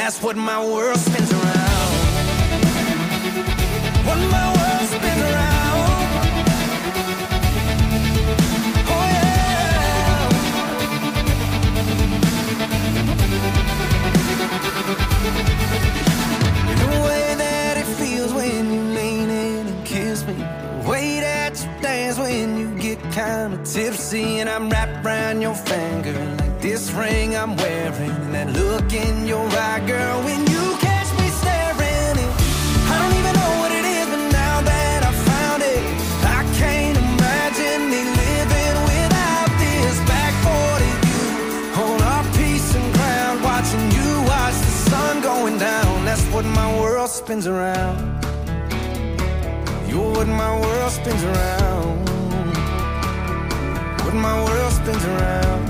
that's what my world spins around. What my world spins around. Oh yeah. The way that it feels when you lean in and kiss me, the way that you dance when you get kind of tipsy, and I'm wrapped around your finger like this ring I'm wearing, and that look in your eye, girl, when you catch me staring. I don't even know what it is, but now that I found it, I can't imagine me living without this. Back 40, you hold our peace and ground, watching you watch the sun going down. That's what my world spins around. You're what my world spins around. What my world spins around.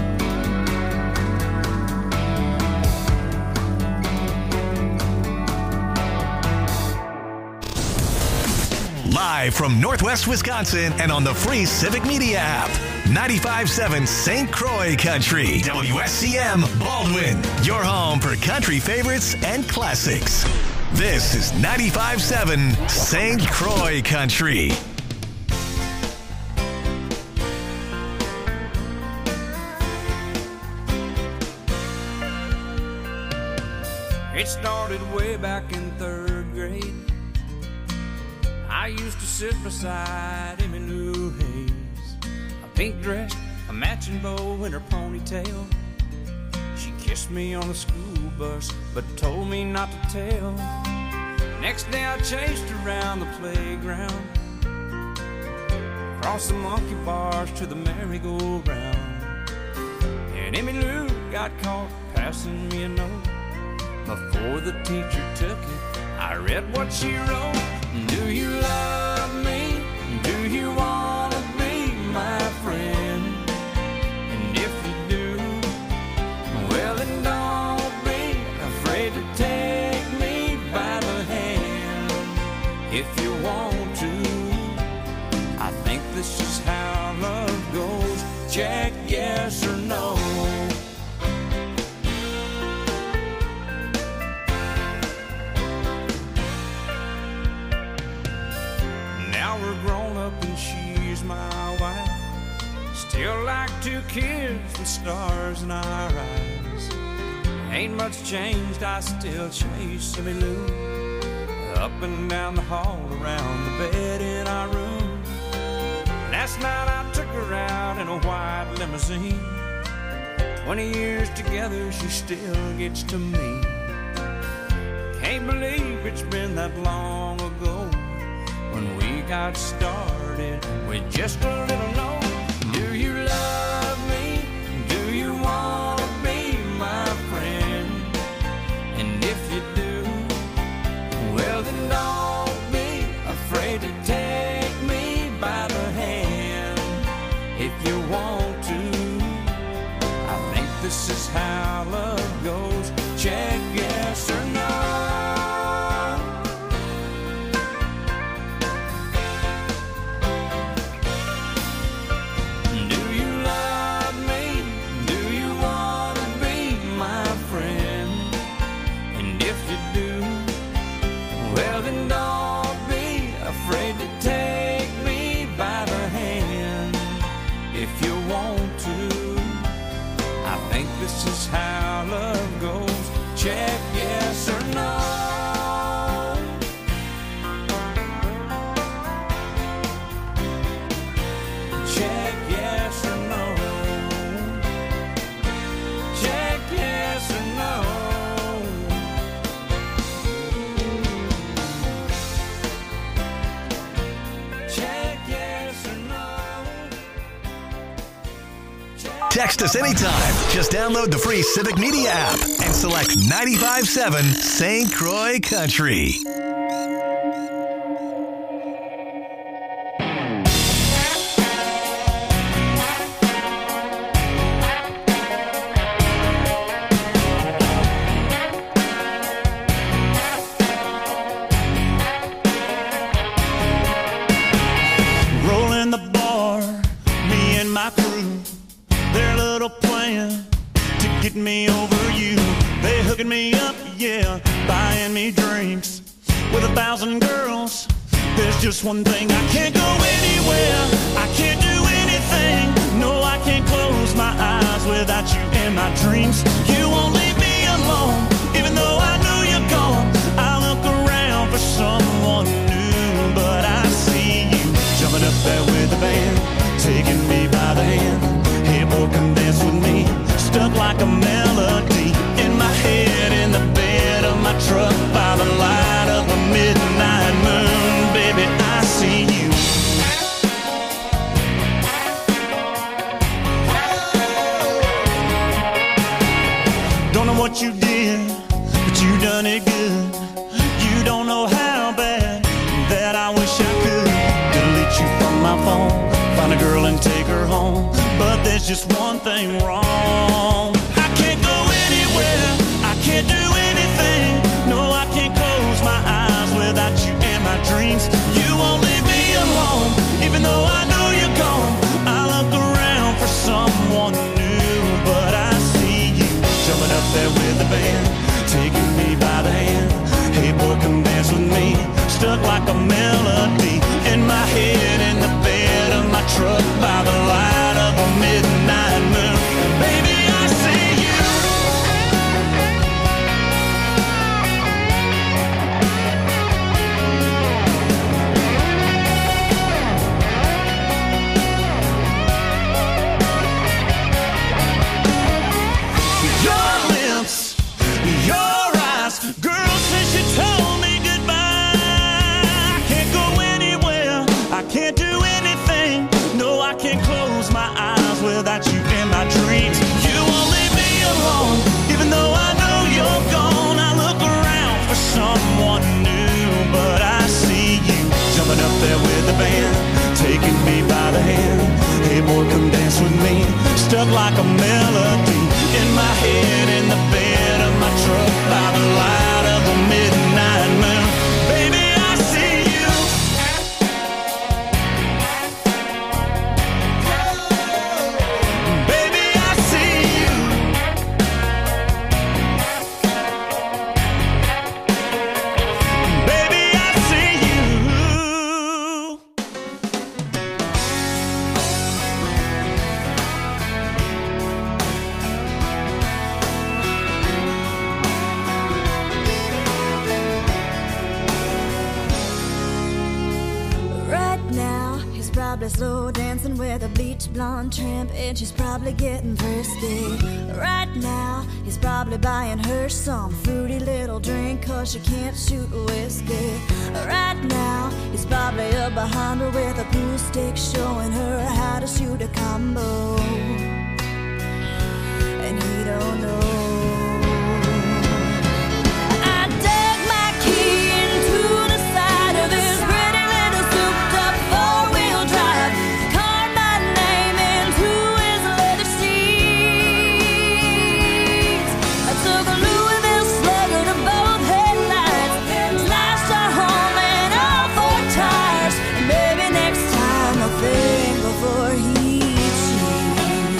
Live from Northwest Wisconsin and on the free Civic Media app. 95.7 St. Croix Country. WSCM Baldwin. Your home for country favorites and classics. This is 95.7 St. Croix Country. It started way back in 3rd grade. I used to sit beside Emmy Lou Hayes, a pink dress, a matching bow in her ponytail. She kissed me on the school bus, but told me not to tell. Next day I chased around the playground, across the monkey bars to the merry-go-round. And Emmy Lou got caught passing me a note. Before the teacher took it, I read what she wrote. Do you love me? Do you want to be my friend? And if you do, well then don't be afraid to take me by the hand. If you want to, I think this is how love goes. Check yes or no. Still like 2 kids with stars in our eyes. Ain't much changed, I still chase Emmy Lou up and down the hall, around the bed in our room. Last night I took her out in a white limousine. 20 years together, she still gets to me. Can't believe it's been that long ago when we got started with just a little note. Do you love me? Do you want to be my friend? And if you do, well then don't be afraid to take me by the hand. If you want to, I think this is how love goes. Check yes or no. This is how love goes. Check yes or no. Check yes or no. Check yes or no. Check yes or no. Text us anytime. Just download the free Civic Media app and select 95.7 St. Croix Country. Rolling the bar, me and my crew, their little plan to get me over you. They hooking me up, yeah, buying me drinks. With 1,000 girls, there's just one thing. I can't go anywhere, I can't do anything. No, I can't close my eyes without you in my dreams. You won't leave me alone, even though I know you're gone. I look around for someone new, but I see you jumping up there with the band, taking me by the hand. Hey boy, come dance with me. Stuck like a melody in my head, in the bed of my truck, by the light of a midnight moon. Baby, I see you. Don't know what you did, but you done it good. You don't know how bad that I wish I could delete you from my phone, find a girl and take her home. But there's just one thing wrong. I can't go anywhere, I can't do anything. No, I can't close my eyes without you in my dreams. You won't leave me alone, even though I know you're gone. I look around for someone new, but I see you jumping up there with the band, taking me by the hand. Hey boy, come dance with me. Stuck like a melody in my head, in the bed of my truck, by the light of a midnight moon. Baby, I see you. Your lips, your eyes, girl, since you told me goodbye, I can't go anywhere, I can't do anything. No, I can't close my eyes without you in my dreams. You won't leave me alone, even though I know you're gone. I look around for someone new, but I see you jumping up there with the band, taking me by the hand. Hey boy, come dance with me. Stuck like a melody in my head, in the bed of my truck, by the light of a midnight moon. Baby, I see you. Baby, I see you. Baby, I see you. Right now, he's probably slow dancing with a bleach blonde tramp, and she's probably getting thirsty. Right now, he's probably buying her some fruity little drink, cause she can't shoot whiskey. Right now, he's probably up behind her with a pool stick, showing her how to shoot a combo. And he don't know. I dug my key into the side of this pretty little souped-up four-wheel drive, carved my name into his leather seats. I took a Louisville Slugger to both headlights, slashed our home and all four tires. And maybe next time I'll think before he cheats.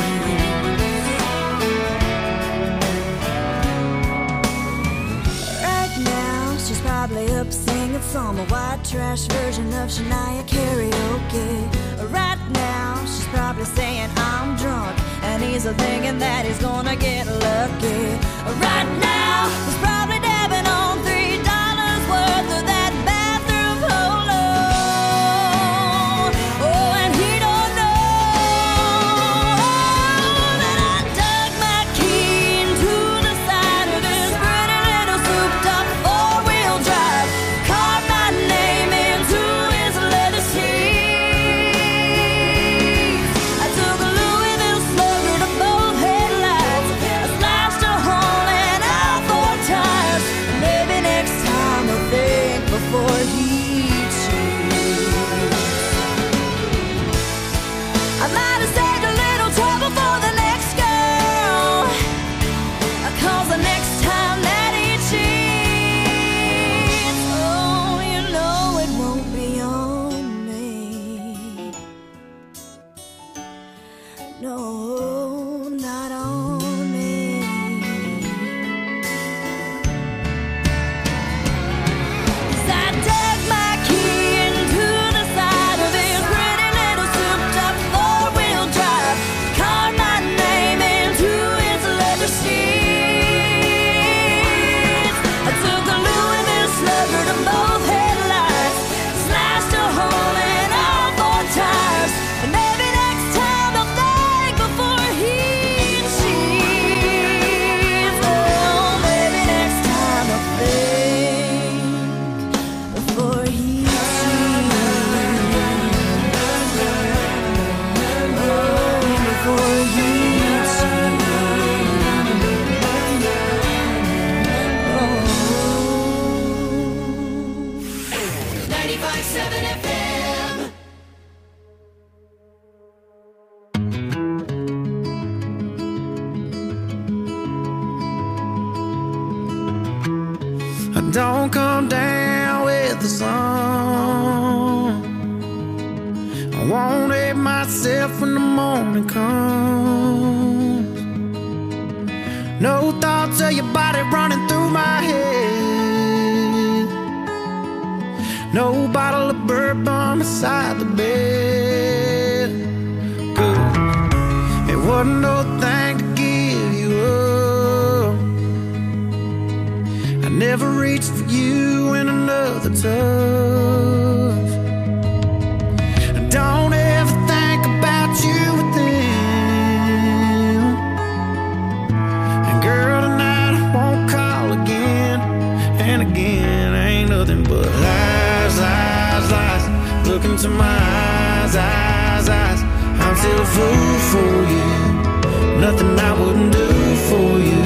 Right now, she's probably up singing some white trash version of Shania karaoke. Right now, she's probably saying I'm drunk, and he's thinking that he's gonna get lucky. Right now, he's probably dabbing on $3 worth of that bathroom polo. Oh, and he don't know that I dug my key into the side of this pretty little souped-up four-wheel drive, carved my name into his leather seats. I took a Louisville Slugger to both headlights, I slashed a hole in all don't come down with the sun. I won't hate myself when the morning comes. No thoughts of your body running through my head. No bottle of bourbon beside the bed. Good. It wasn't no thing to give you up. I never reached for you in another touch. Don't ever think about you with them. And girl, tonight I won't call again. And again, ain't nothing but lies, lies, lies. Look into my eyes, eyes, eyes. I'm still a fool for you. Nothing I wouldn't do for you.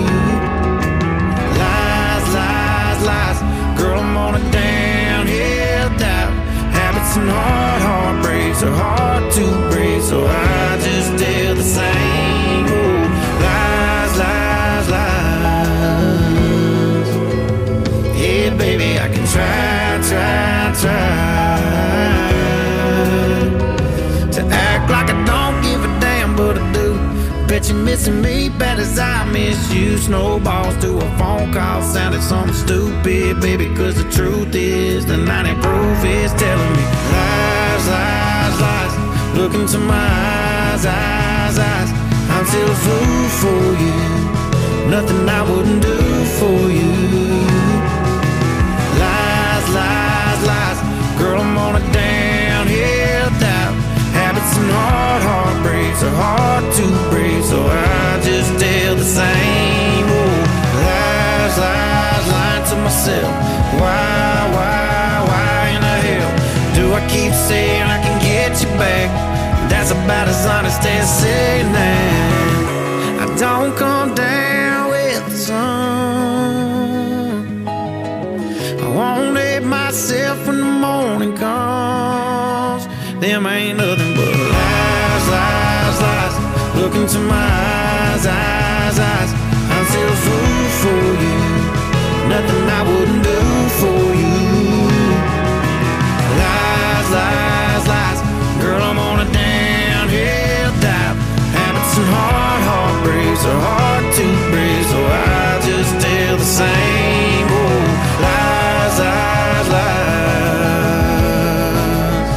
Lies, lies, lies. Girl, I'm on a downhill dive. Habits and heartbreaks are hard to break, so I just do the same. Oh, lies, lies, lies. Yeah, baby, I can try to act like I don't give a damn, but I do. Bet you're missing me bad as I miss you. Snowballs to a phone call sounded something stupid, baby, cause the truth is the 90 proof is telling me lies, lies, lies. Look into my eyes, eyes, eyes. I'm still a fool for you. Nothing I wouldn't do for you. Lies, lies, lies. Girl, I'm on a downhill dive. Habits and heartbreaks are hard to break, so I just tell the same. Oh, lies, lies, lying to myself. Why in the hell do I keep saying I can get you back? That's about as honest as saying that I don't come down with the sun. I won't hate myself when the morning comes. Them ain't nothing but lies, lies, lies. Look into my eyes, eyes, eyes. I'm still a fool for you. Nothing I wouldn't do for you. Lies, lies, lies. Girl, I'm on a downhill dive. Habits and heartbreaks are hard to break, so I just tell the same. Oh, lies, lies, lies.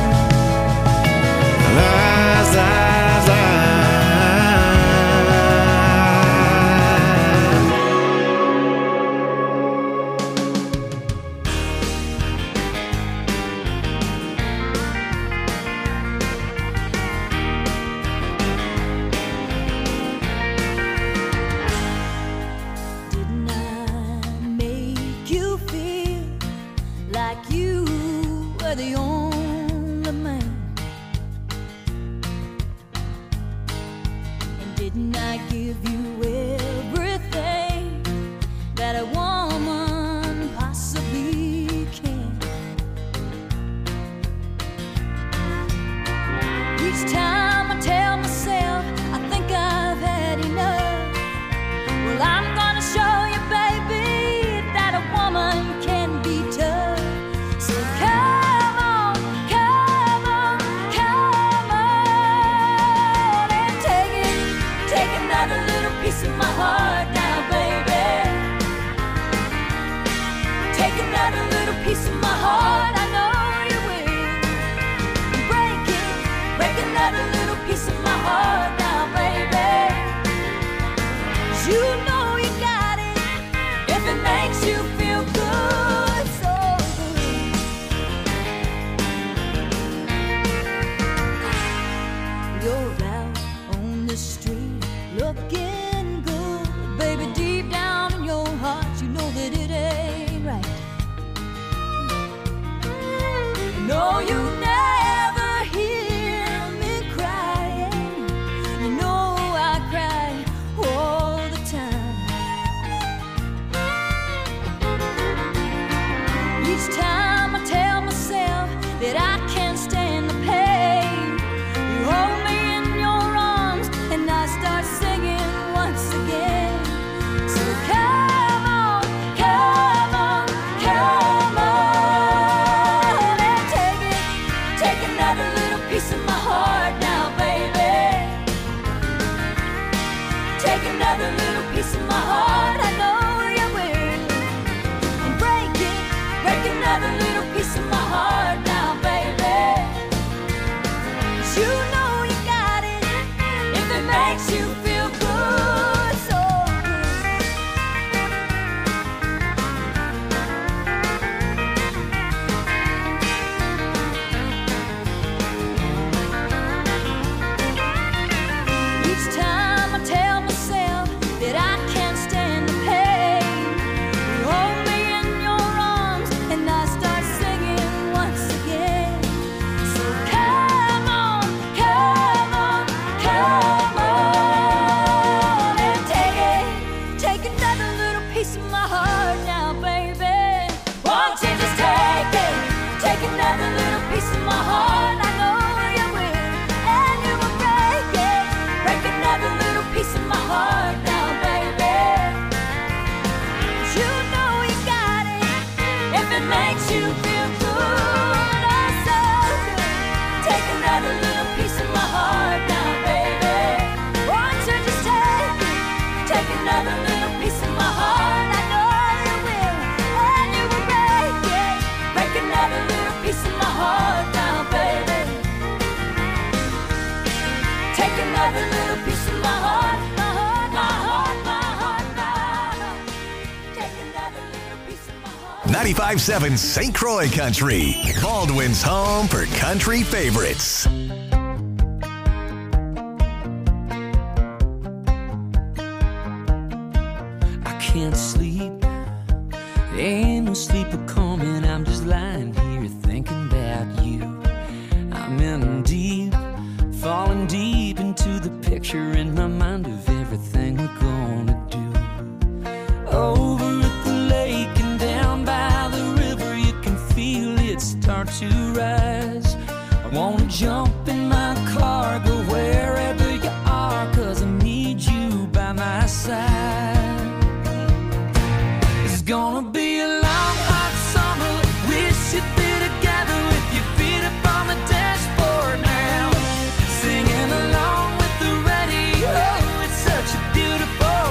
Lies, lies, lies. Didn't I make you feel like you were the only man? And didn't I give you everything that a woman possibly can? Each time I tell myself I think I've had enough, well, I'm gonna show you, baby, that a woman can be tough. So come on, come on, come on, and take another little piece of my heart now, baby. Take another little piece of my heart, I know you will. Break another little piece of my heart now, baby. Take another little piece of my heart, I know you will. And break another little piece of my heart now, baby. 'Cause you know you got it, if it makes you feel good, so good. Each time I tell myself that I can't stand the pain, you hold me in your arms and I start singing once again. So come on, come on, come on and take another little piece of my heart now, baby. Won't you just take another little piece of my heart? I know you will, and you will break another little piece of my heart now, baby. 'Cause you know you got it, if it makes you feel good, oh so good. Take another little piece of my heart now, baby. Won't you just take another little piece of my heart? I know you will, and you will break another little piece of my heart now, baby. Take another little piece of my heart, my heart, my heart, my heart, my heart. Take another little piece of my heart. 95.7 St. Croix Country, Baldwin's home for country favorites. I can't sleep, ain't no sleeper coming. I'm just lying here thinking about you. I'm in deep, falling deep into the picture in my mind of everything we're gonna do. Over at the lake and down by the river, you can feel it start to rise. I wanna jump in my car, go wherever you are, 'cause I need you by my side. It's gonna be a long, hot summer. Wish you'd be together with your feet up on the dashboard now, singing along with the radio. It's such a beautiful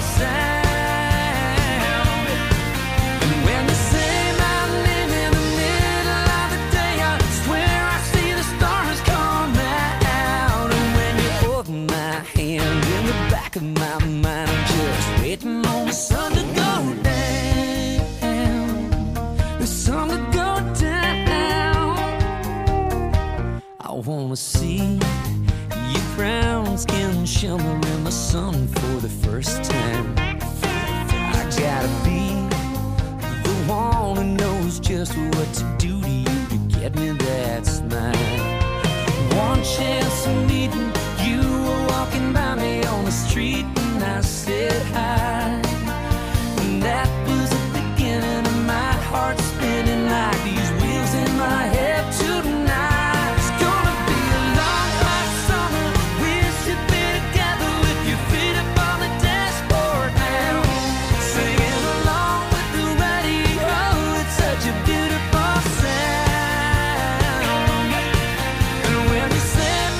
sound. And when you say my name in the middle of the day, I swear I see the stars come out. And when you hold my hand in the back of my mind, I'm just waiting on the sun to go down. The sun to go down. I wanna see your brown skin shimmer in the sun for the first time. I gotta be the one who knows just what to do to you to get me that smile. One chance of meeting you, were walking by me on the street and I said hi. And that was the beginning of my heart spinning like these wheels in my head tonight. It's gonna be a long, hot summer. Wish you'd be together with your feet up on the dashboard now, singing along with the radio. It's such a beautiful sound. And when you say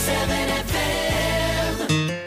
94.7 FM.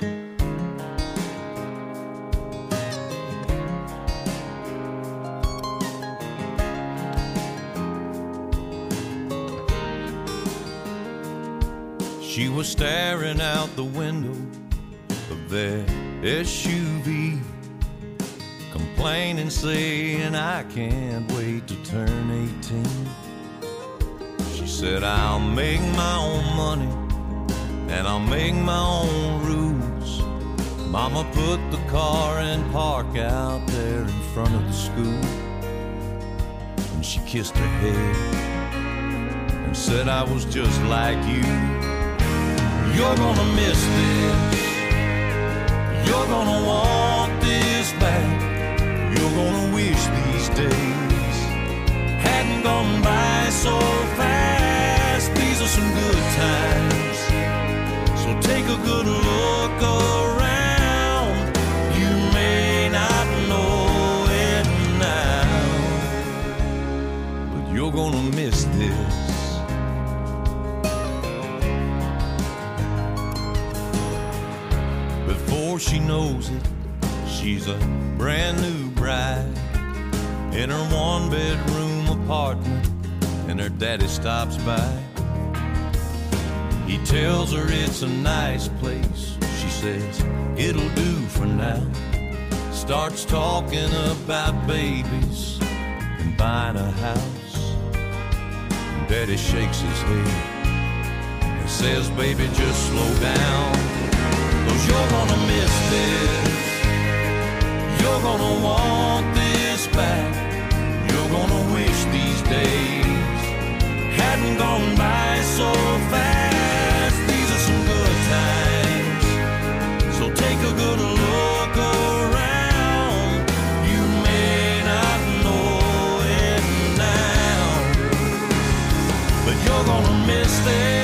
She was staring out the window of their SUV, complaining, saying, I can't wait to turn 18. She said, I'll make my own money and I'll make my own rules. Mama put the car in park out there in front of the school, and she kissed her head and said, I was just like you. You're gonna miss this. You're gonna want this back. You're gonna wish these days hadn't gone by so fast. These are some good times, so take a good look around. You may not know it now, but you're gonna miss this. Before she knows it, she's a brand new bride in her one-bedroom apartment, and her daddy stops by. He tells her it's a nice place. She says, it'll do for now. Starts talking about babies and buying a house. And Daddy shakes his head and says, baby, just slow down, 'cause you're gonna miss this. You're gonna want this back. You're gonna wish these days hadn't gone by so fast. These are some good times, so take a good look around. You may not know it now, but you're gonna miss this.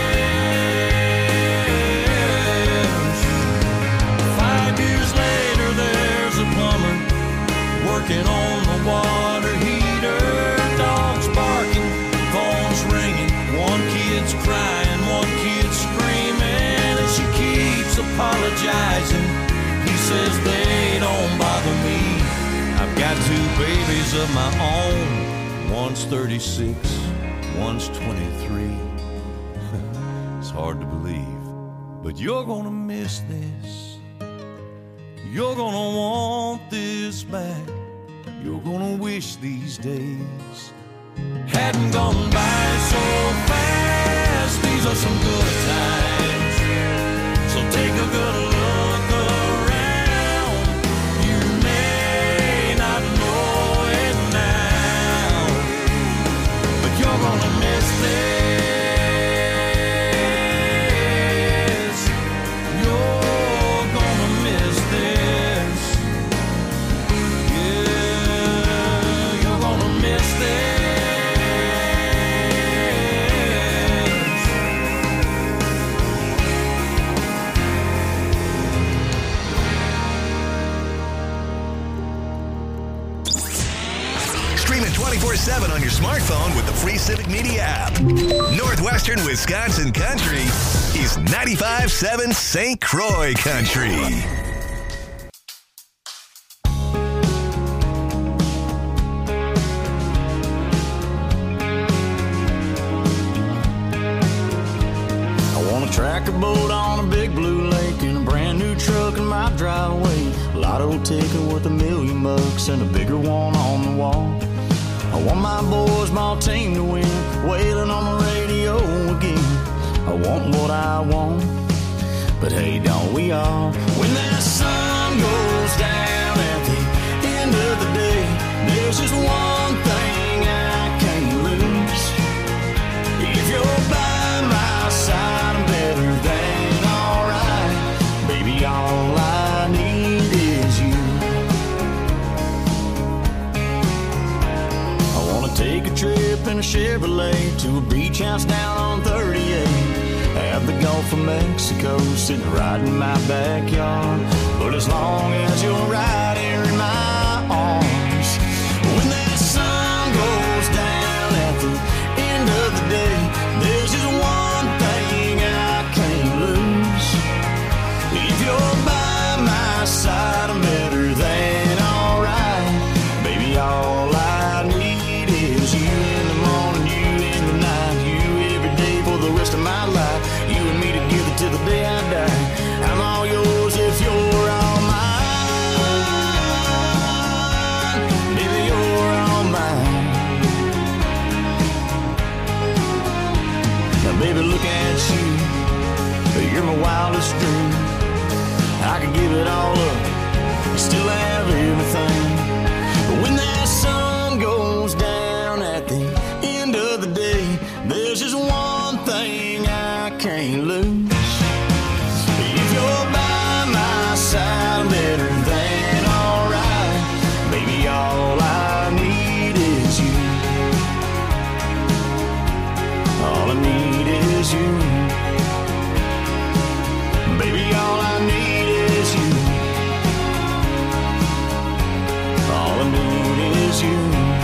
5 years later, there's a plumber working on the water heater. Dogs barking, phones ringing, one kid's crying, one kid's screaming, and she keeps apologizing. He says they don't bother me. I've got 2 babies of my own. One's 36, one's 23. It's hard to believe, but you're gonna miss this. You're gonna want this back. You're gonna wish these days hadn't gone by so fast. These are some good times, so take a good look around. You may not know it now, but you're gonna miss this. You're gonna miss this. Yeah, you're gonna miss this. Stream it 24/7 on your smartphone with the free Civic Media app. Northwestern Wisconsin Country is 95.7 St. Croix Country. I want a tracker boat on a big blue lake and a brand new truck in my driveway. Lotto ticket worth $1 million and a bigger one on the wall. I want my boys, my team to win, wailing on the radio again. I want what I want, but hey, don't we all? When that sun goes down at the end of the day, there's just one thing I can't lose. If you're by my side, I'm better than alright. Baby, all I need is you. I wanna take a trip in a Chevrolet to a beach house down on 38. Have the Gulf of Mexico sitting right in my backyard. But as long as you're right here in my arms, when that sun goes down at the end of the day, there's just one thing I can't wildest dream. I could give it all up, still have everything. But when that sun goes down at the end of the day, there's just one thing I can't lose. If you're by my side, better than alright. Baby, all I need is you. All I need is you. Baby, all I need is you. All I need is you.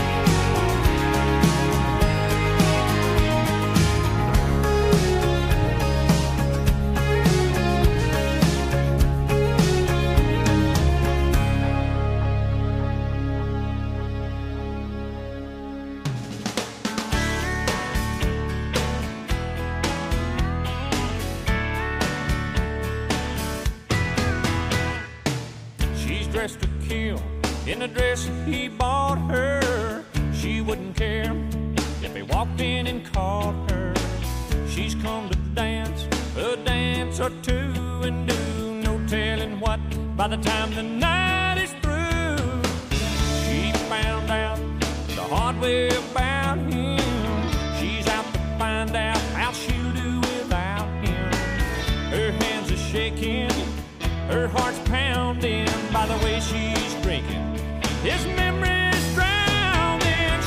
Dressed to kill in the dress he bought her. She wouldn't care if he walked in and caught her. She's come to dance a dance or two and do no telling what by the time the night is through. She found out the hard way about him. She's out to find out how she'll do without him. Her hands are shaking, her heart's pounding by the way she's drinking. His memory's drowning.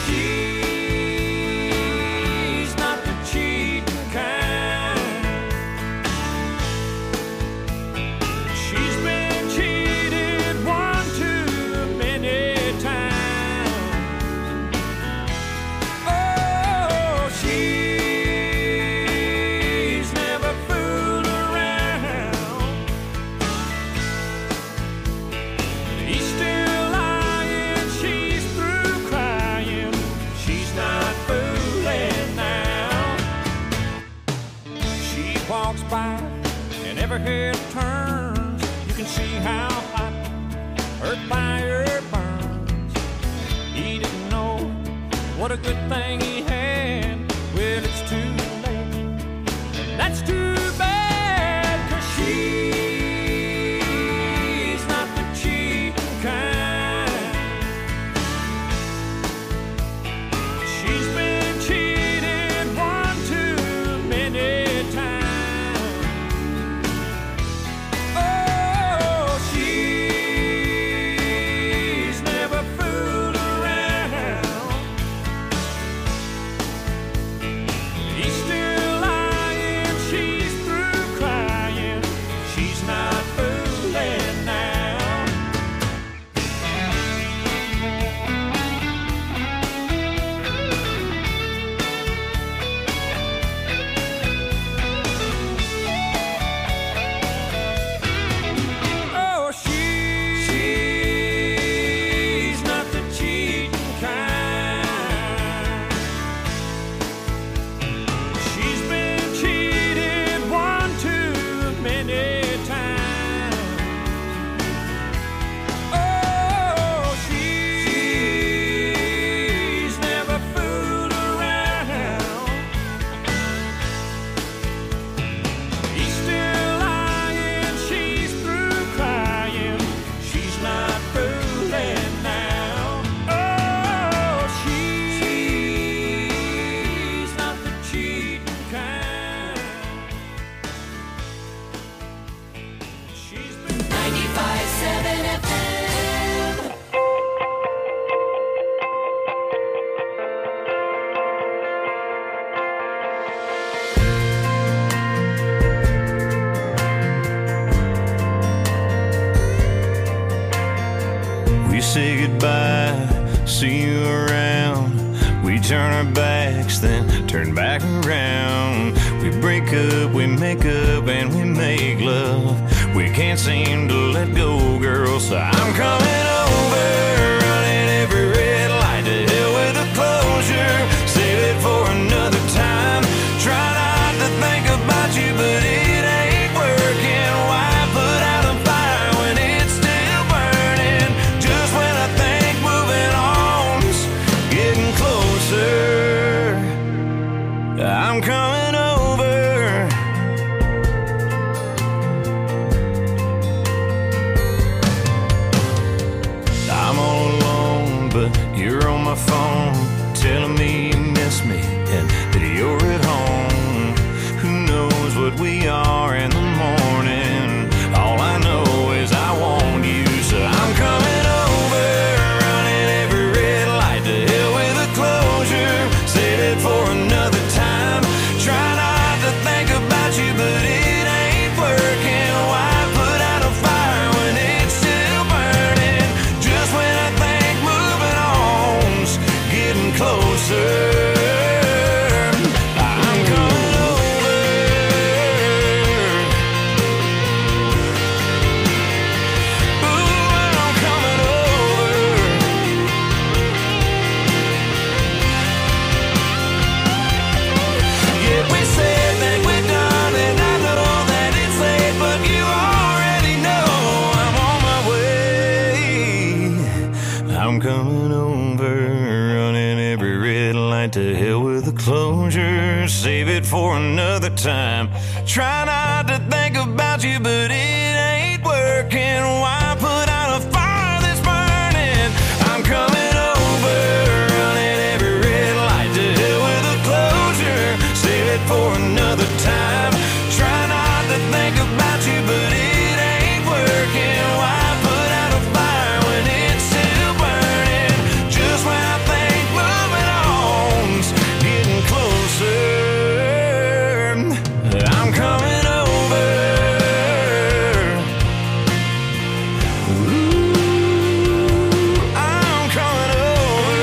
She's not the cheating kind. She's been cheated one too many times. Oh, she's never fooled around. He's still lying, she's through crying. She's not fooling now. She walks by and every head turns. You can see how hot her fire burns. He didn't know what a good thing he had. Well, it's too late, and that's too bad, 'cause she's not the cheating kind. She's been cheated one too many times. Oh, she's never fooled around. He's still lying, she's through crying. She's not fooling now. Oh, she's not the cheating kind. She's been cheated one too many times. Oh, she's never fooled around. He's still lying, she's through crying. She's not fooling now. Oh, she's not the cheating kind. She's been 95.7 FM. We say goodbye, see you around. We turn our backs, then turn back around. We break up, we make up, and we make love. We can't seem to let go, girl, so I'm coming over, running every red light to hell with the closure. Save it for another time. Try not to think about you, but it ain't working. Why put out a fire when it's still burning? Just when I think moving on's getting closer, I'm coming over. hell with the closure, save it for another time. Try not to think about you, but it ain't working. Why put out a fire that's burning? I'm coming over, running every red light. To hell with the closure, save it for another time. Try not to think about you, but it ain't working. Why put out a fire when it's still burning? Just when I think moving on's getting closer, I'm coming over. Ooh, I'm coming over.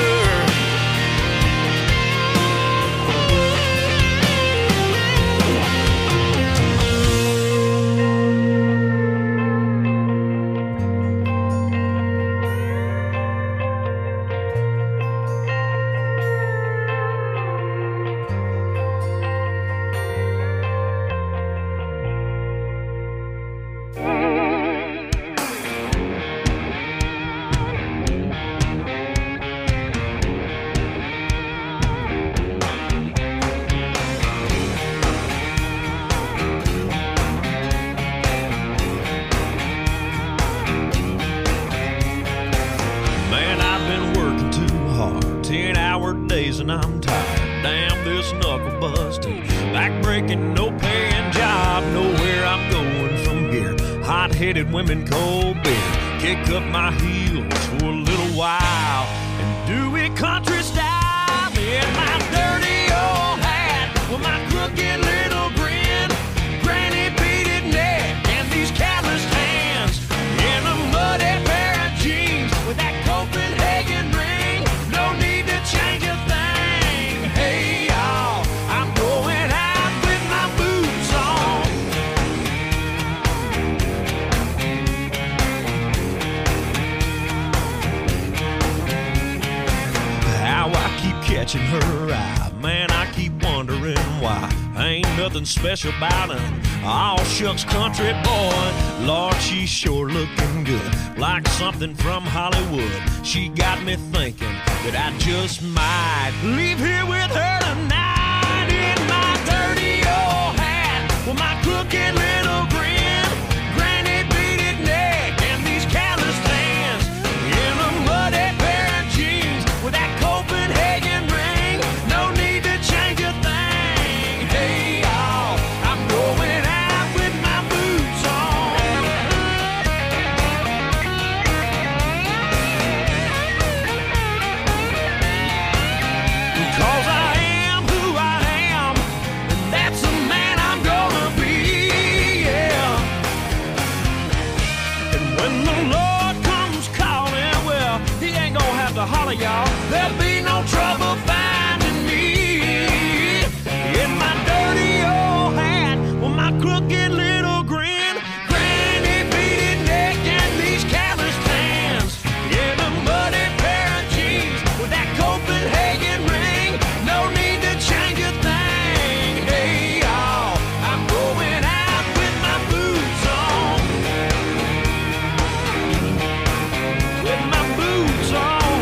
Man, I've been working too hard, 10-hour days and I'm tired. Damn this knuckle busting, back-breaking, no-paying job. Nowhere I'm going from here. Hot-headed women, cold beer. Kick up my heels for a little while and do it country style. In my dirty old hat with my crooked little grin, granny beaded neck and these calloused hands, in a muddy pair of jeans with that Copenhagen ring. No need to change a thing. Hey y'all, I'm going out with my boots on. How I keep catching her eye, man, I keep wondering why. Ain't nothing special about her, all shucks country boy. Lord, she's sure looking good, like something from Hollywood. She got me thinking that I just might leave here with her tonight. In my dirty old hat with my crooked little grin, granny beaded neck and these calloused hands, in a muddy pair of jeans with that Copenhagen ring. No need to change a thing. Hey y'all, I'm going out with my boots on. 'Cause I am who I am, and that's the man I'm gonna be, yeah. And when the Lord comes calling, well, he ain't gonna have to holler, y'all. There'll be no trouble finding me. In my dirty old hat with my crooked little grin, granny beaded neck and these calloused hands, in a muddy pair of jeans with that Copenhagen ring. No need to change a thing. Hey y'all, I'm going out with my boots on. With my boots on.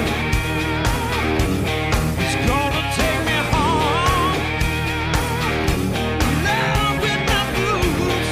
It's gonna take me home. Now with my boots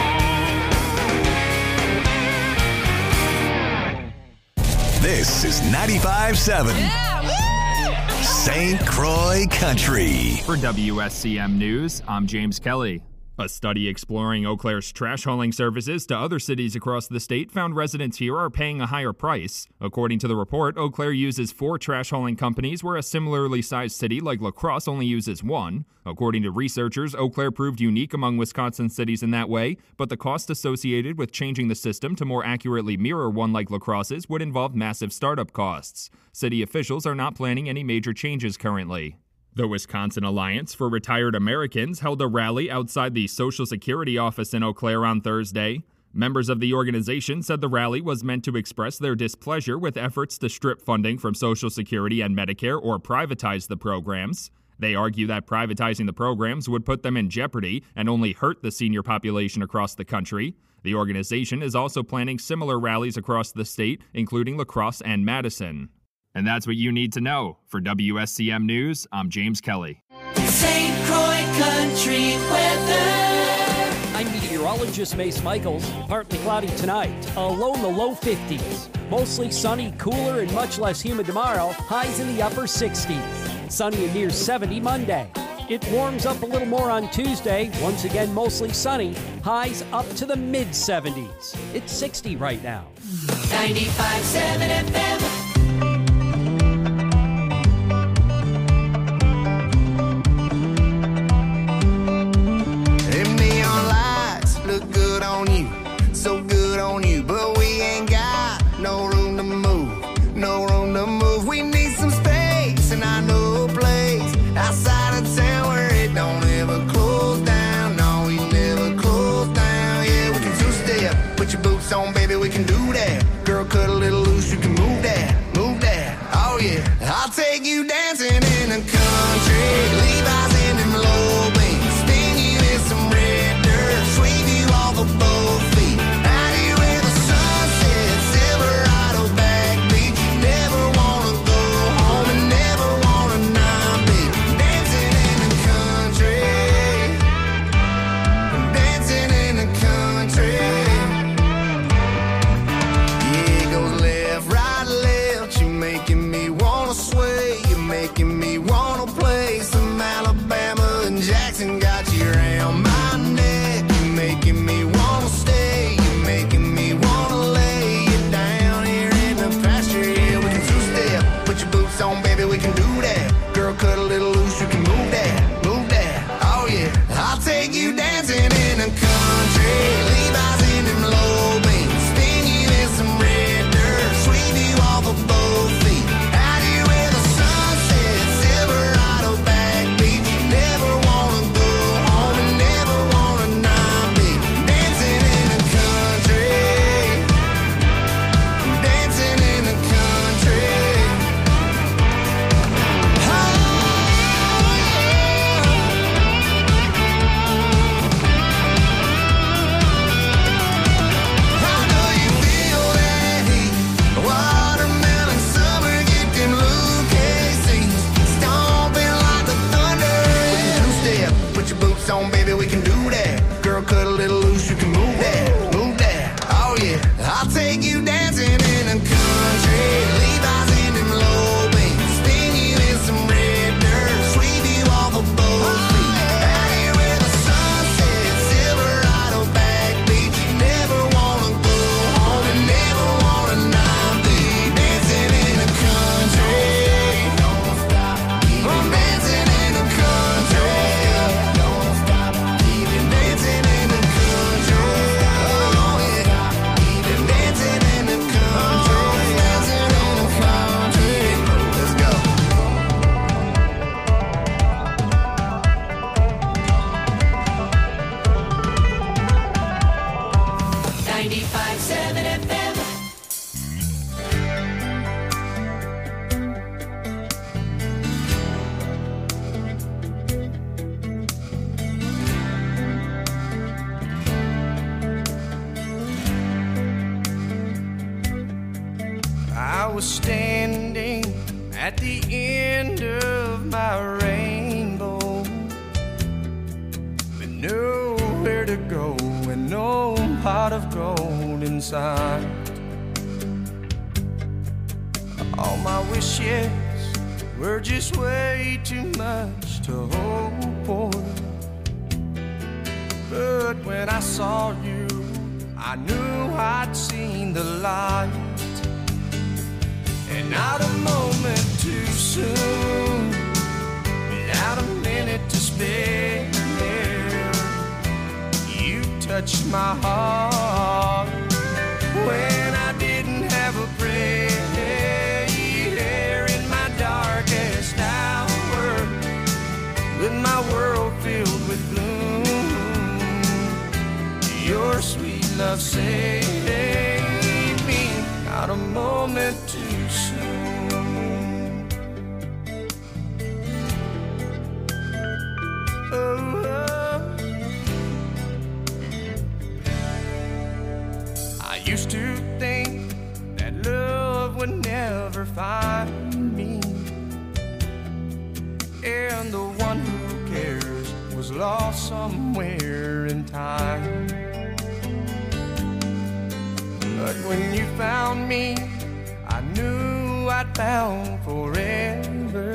on. This is 95.7 St. Croix Country. For WSCM News, I'm James Kelly. A study exploring Eau Claire's trash hauling services to other cities across the state found residents here are paying a higher price. According to the report, Eau Claire uses 4 trash hauling companies, where a similarly sized city like La Crosse only uses 1. According to researchers, Eau Claire proved unique among Wisconsin cities in that way, but the cost associated with changing the system to more accurately mirror one like La Crosse's would involve massive startup costs. City officials are not planning any major changes currently. The Wisconsin Alliance for Retired Americans held a rally outside the Social Security office in Eau Claire on Thursday. Members of the organization said the rally was meant to express their displeasure with efforts to strip funding from Social Security and Medicare or privatize the programs. They argue that privatizing the programs would put them in jeopardy and only hurt the senior population across the country. The organization is also planning similar rallies across the state, including La Crosse and Madison. And that's what you need to know. For WSCM News, I'm James Kelly. St. Croix Country weather. I'm meteorologist Mace Michaels. Partly cloudy tonight, a low in the low 50s. Mostly sunny, cooler, and much less humid tomorrow. Highs in the upper 60s. Sunny and near 70 Monday. It warms up a little more on Tuesday. Once again, mostly sunny. Highs up to the mid-70s. It's 60 right now. 95.7 FM. Look good on you, so good on you, but we ain't got no room to move, no room to move. We need some space, and I know a place outside of town where it don't ever close down. No, we never close down. Yeah, we can two-step, put your boots on, baby, we can do that. Girl, cut a little loose, you can move that, move that. Oh yeah, I'll take you dancing in the country, Levi's in them low beams, spin you in some red dirt, sweep you off of both feet, out here where the sun sets, Silverado backbeat. Never wanna go home and never wanna not be dancing in the country, dancing in the country. Yeah, it goes left, right, left. You're making me wanna sway, you're making me wanna play some Alabama and Jackson. Got you around my neck, you're making me wanna stay, you're making me wanna lay you down here in the pasture. Yeah, we can two-step, put your boots on, baby, we can do that. Girl, cut a little loose, you can move that, move that. Oh yeah, I'll take you dancing in the country, Levi's in them low beams, spin you in some red dirt, sweep you off of both feet, out here where the sun sets, Silverado backbeat. Never wanna go home and never wanna not be dancing in the country, dancing in the country. Oh yeah, I know you feel that heat, watermelon summer, get them Lucasies, stomping like the thunder. We can two-step, put your boots on, baby, we can do that. Girl, cut a little loose, you can move that, move that. Oh yeah, I'll take you dancing in the country, Levi's in them low beams, spin you in some red dirt, sweep you off of both feet, out here where the sun sets, Silverado backbeat. Never wanna go home and never wanna not be dancing in the country. Don't stop, keep on dancing in the country. Don't stop, keep it dancing in the country. Oh yeah, keep it dancing in the country, dancing in the country. Let's go. 95.7 FM. I was standing at the end of my rainbow with nowhere to go and no pot of gold inside. All my wishes were just way too much to hope for. But when I saw you, I knew I'd seen the light. And not a moment too soon, without a minute to spare, you touched my heart when I didn't have a prayer. In my darkest hour, with my world filled with gloom, your sweet love saved me. Not a moment too soon. I used to think that love would never find was lost somewhere in time. But when you found me, I knew I'd found forever.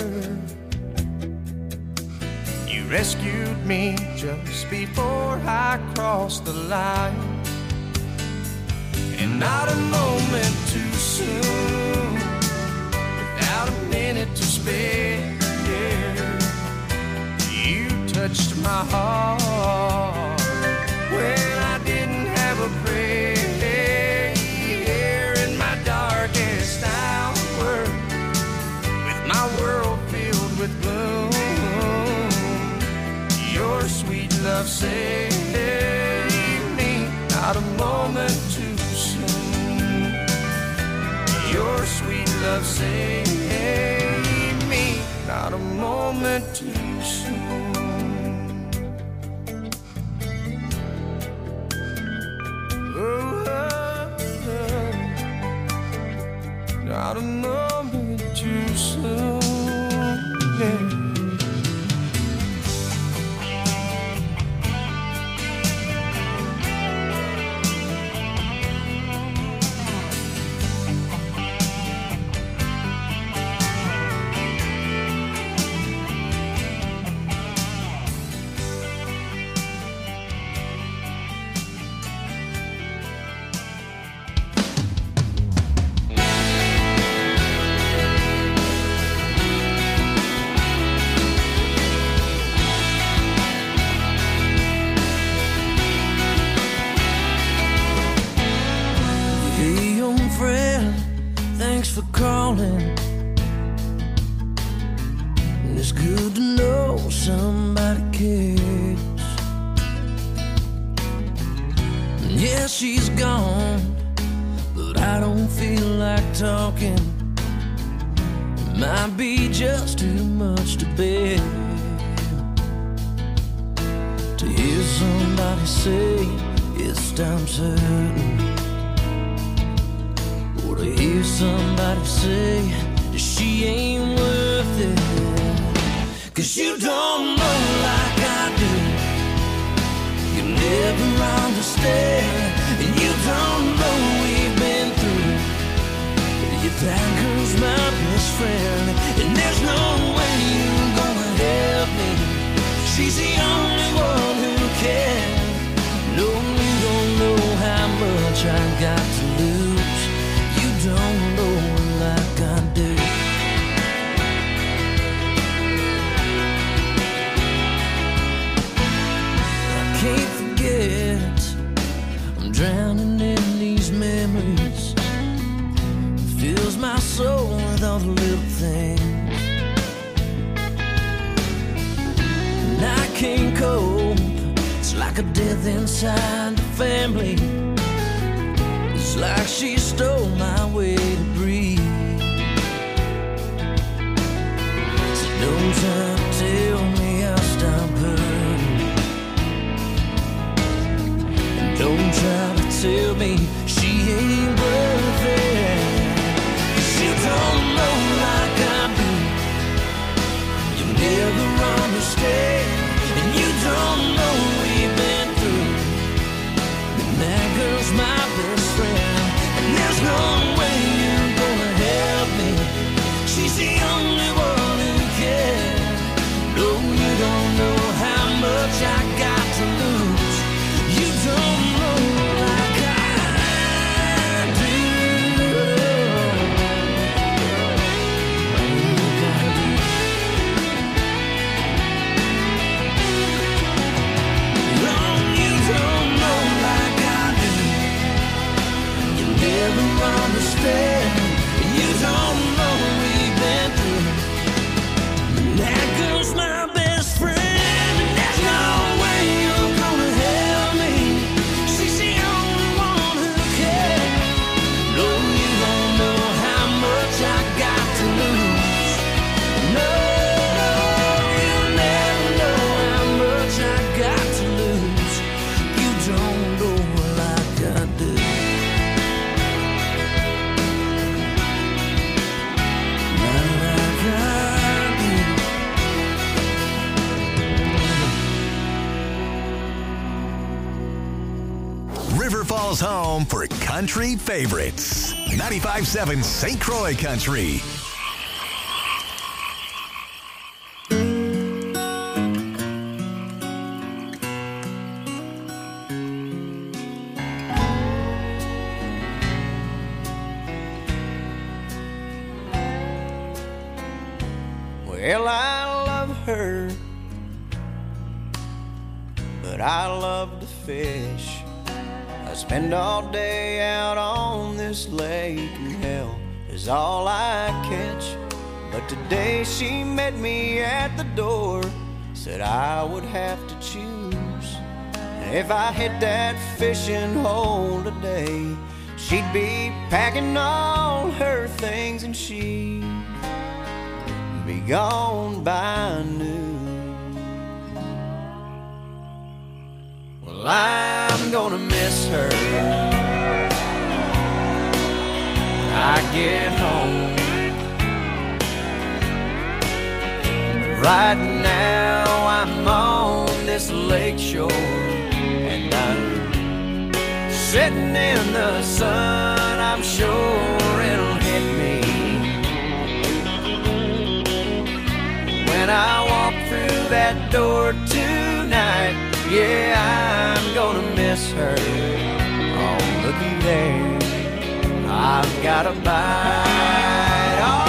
You rescued me just before I crossed the line, and not a moment too soon, without a minute to spare. You touched my heart when I didn't have a prayer. In my darkest hour, with my world filled with gloom, your sweet love saved me, not a moment too soon. Your sweet love saved me, not a moment too soon. Oh, not a moment too soon. Yeah. For calling, and it's good to know somebody cares. And yeah, she's gone, but I don't feel like talking. It might be just too much to bear to hear somebody say it's time certain. To hear somebody say that she ain't worth it. 'Cause you don't know like I do. You never understand, and you don't know we've been through. That girl's my best friend, and there's no way you're gonna help me. She's the only one who can. No, you don't know how much I got to lose. Don't know like I do. I can't forget, I'm drowning in these memories. It fills my soul with all the little things, and I can't cope. It's like a death inside the family. It's like she stole my way to breathe. So don't try to tell me I'll stop hurting, and don't try to tell me she ain't worth it. 'Cause you don't know like I do. You never understand, and you don't know we've been through. And that girl's my best friend, and there's no way you're gonna help me. She's the only one who can. River Falls home for country favorites. 95.7 St. Croix Country. Well, I love her, but I love to fish. I spend all day out on this lake, and hell is all I catch. But today she met me at the door, said I would have to choose. And if I hit that fishing hole today, she'd be packing all her things and she'd be gone by noon. Well, I'm gonna miss her when I get home. Right now I'm on this lake shore, and I'm sitting in the sun. I'm sure it'll hit me when I walk through that door tonight. Yeah, I'm gonna miss her. Oh, looky there, I've got a bite. All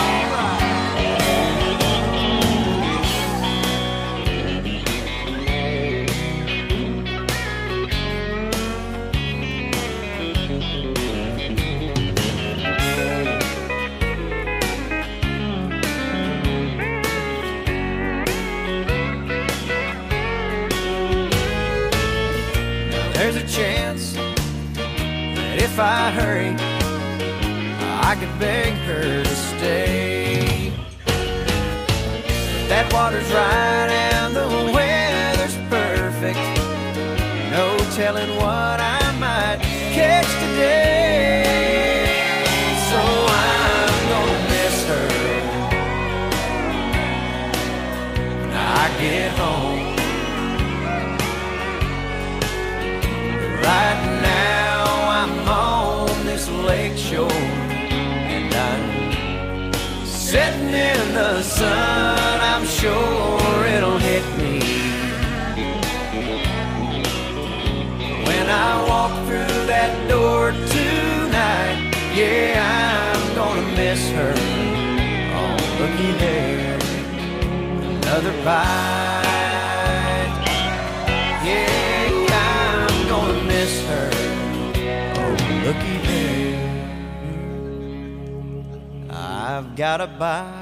there's a chance that if I hurry, I could beg her to stay. But that water's right and the weather's perfect. No telling what I might catch today. So I'm gonna miss her when I get home. Right now I'm on this lake shore, and I'm sitting in the sun. I'm sure it'll hit me when I walk through that door tonight. Yeah, I'm gonna miss her. Oh, looky there, another bite. Yeah, I'm gonna miss her. Oh, looky there, I've got a bite.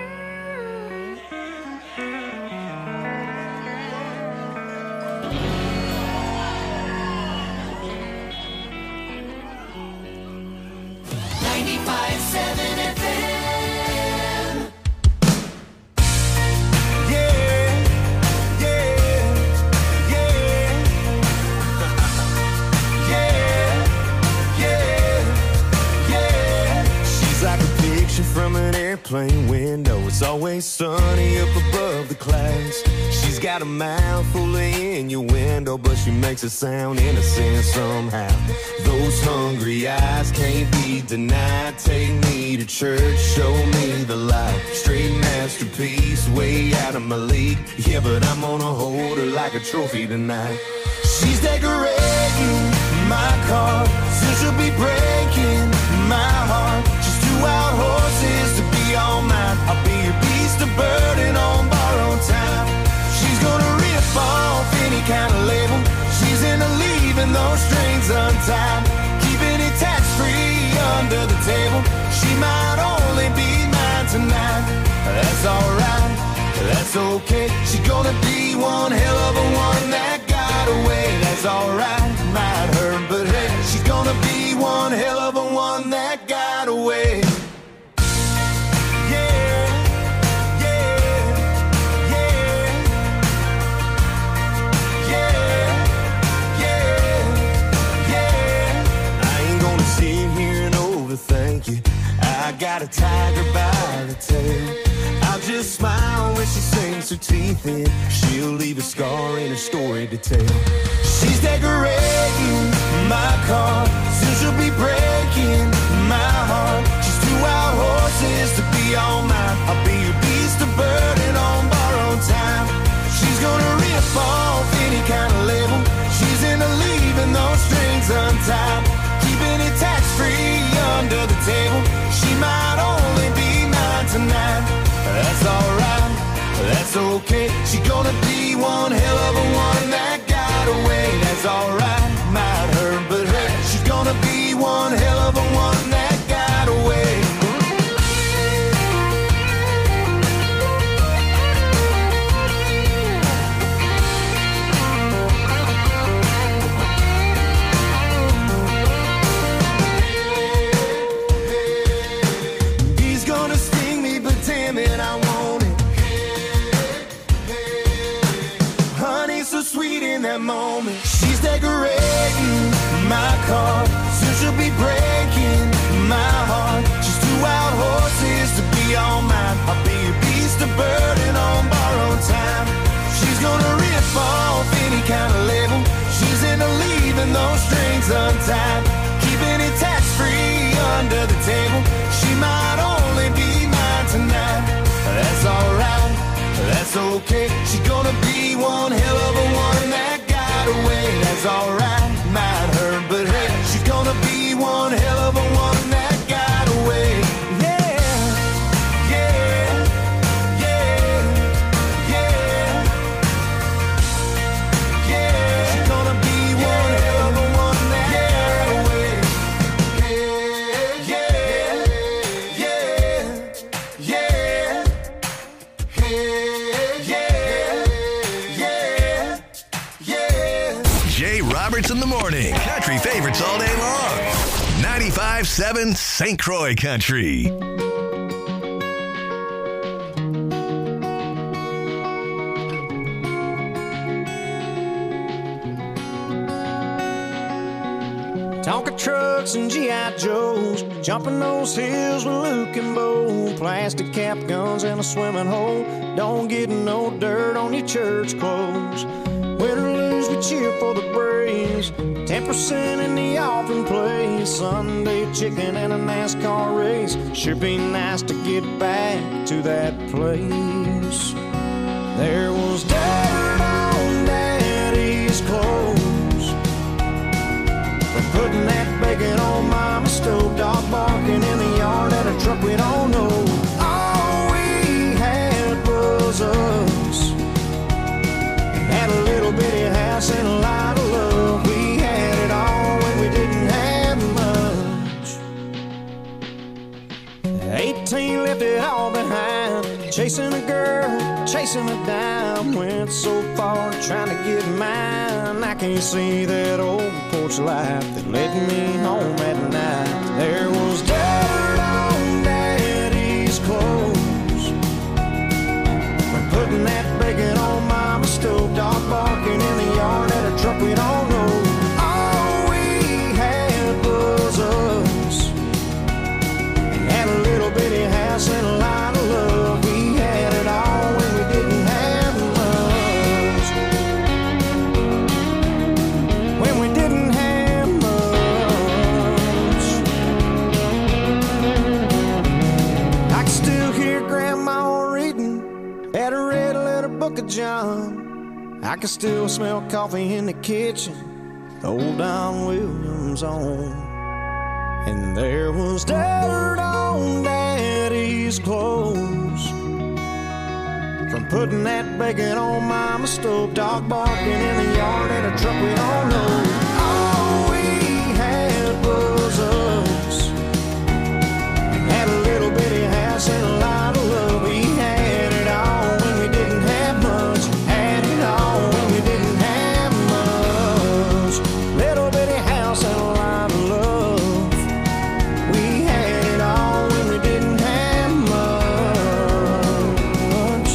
From an airplane window, it's always sunny up above the clouds. She's got a mouth full of innuendo, but she makes it sound innocent somehow. Those hungry eyes can't be denied. Take me to church, show me the light. Straight masterpiece, way out of my league. Yeah, but I'm gonna hold her like a trophy tonight. She's decorating my car, soon she'll be breaking my heart. She's two wild horses to be all mine. I'll be your beast of burden on borrowed time. She's gonna rip off any kind of label. She's into leaving those strings untied, keeping it tax-free under the table. She might only be mine tonight. That's alright, that's okay. She's gonna be one hell of a one that got away. That's alright, might hurt, but hey, she's gonna be one hell of a one that got away. Thank you. I got a tiger by the tail. I'll just smile when she sinks her teeth in. She'll leave a scar in her story to tell. She's decorating my car. Soon she'll be breaking my heart. She's too wild horses to be all mine. I'll be your beast of burden on borrowed time. She's gonna rip off any kind of label. She's into leaving those strings untied, keeping it tax-free under the table. She might only be mine tonight. That's alright, that's okay. She's gonna be one hell of a one that got away. That's alright, might hurt, but hey, she's gonna be one hell of a one that got away. He's gonna sting me, but damn it, I want it. Honey's so sweet in that moment. She's decorating my car. Soon she'll be breaking my heart. She's too wild horses to be all mine. I'll be a beast of burden on borrowed time. She's gonna rip off any kind of label. She's into leaving those strings untied, keeping it tax-free under the table. She might only be mine tonight. That's alright, that's okay. She's gonna be one hell of a one that got away. That's alright, might hurt, but hey, she's gonna be one hell of a one that got away. Yeah, yeah, yeah, yeah, yeah. She's gonna be one hell of a one that got away. Yeah, yeah, yeah, yeah, yeah. Jay Roberts in the morning. Country favorites all day long. 95.7 St. Croix Country. Tonka trucks and G.I. Joes, jumping those hills with Luke and Bo. Plastic cap guns in a swimming hole. Don't get no dirt on your church clothes. Win or lose, we cheer for the Braves. 10% in the offering place. Sunday chicken and a NASCAR race. Sure be nice to get back to that place. There was dirt on Daddy's clothes for putting that bacon on Mama's stove. Dog barking in the yard at a truck we don't know. All we had was us. Had a little bitty house and a lot of love. We had it all when we didn't have much. 18 left it all behind. Chasing a girl, chasing a dime. Went so far trying to get mine. I can't see that old porch light that led me home at night. There was dirt on Daddy's clothes for putting that bacon on Mama's stove. Dog barking in the yard at a truck we don't know. All we had was us. Had a little bitty house and a lot of love. We had it all when we didn't have much. When we didn't have much. I can still hear Grandma reading at a red letter book of John. I can still smell coffee in the kitchen, old Don Williams on. And there was dirt on Daddy's clothes from putting that bacon on Mama's stove. Dog barking in the yard at a truck we don't know. All we had was us. Had a little bitty house and a lot of love. We had it all when we didn't have much. Had it all when we didn't have much. Little bitty house and a lot of love. We had it all when we didn't have much.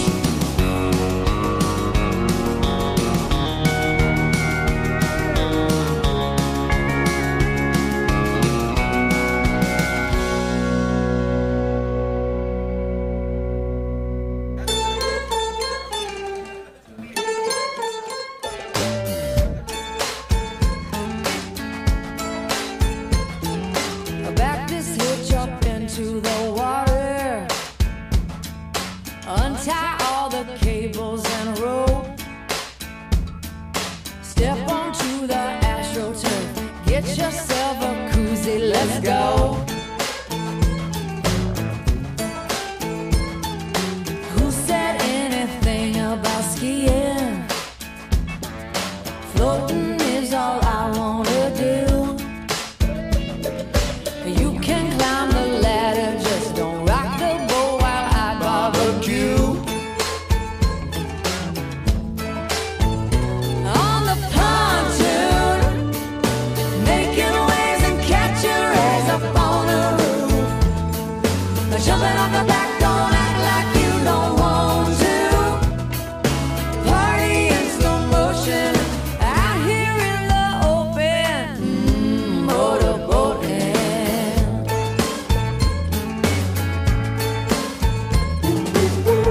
Get yourself a koozie, let's go. Who said anything about skiing? Floating is all I wanna do. You can climb the ladder, just don't rock the boat while I barbecue. On the pontoon, making waves and catching rays up on the roof. Jumping off the back, don't act like you don't want to. Party in slow motion, out here in the open, motorboating.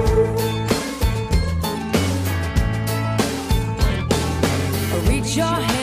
Reach your hand